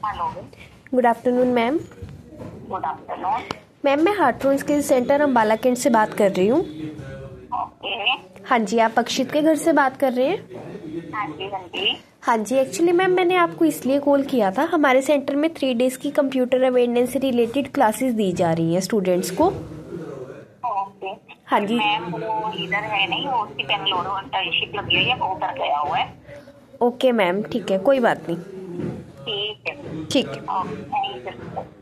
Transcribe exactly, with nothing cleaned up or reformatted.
Hello. Good afternoon ma'am. Good afternoon. Ma'am मैं हार्टफोन skill centre Ambala cantt से बात कर रही हूँ। ओके। हाँ जी, आप अक्षित के घर से बात कर रहे हैं? हाँ जी, हाँ जी। हाँ जी, एक्चुअली मैम मैंने आपको इसलिए कॉल किया था, हमारे सेंटर में थ्री डेज की कंप्यूटर अवेयरनेस से रिलेटेड क्लासेस दी जा रही हैं स्टूडेंट्स को। ओके। हाँ जी। मैम वो इधर है नहीं, वो उसकी बेंगलुरु इंटर्नशिप लगी हुई है, वो उधर गया हुआ है। ओके मैम, ठीक है, कोई बात नहीं। ठीक है। ठीक है। Okay, thank you.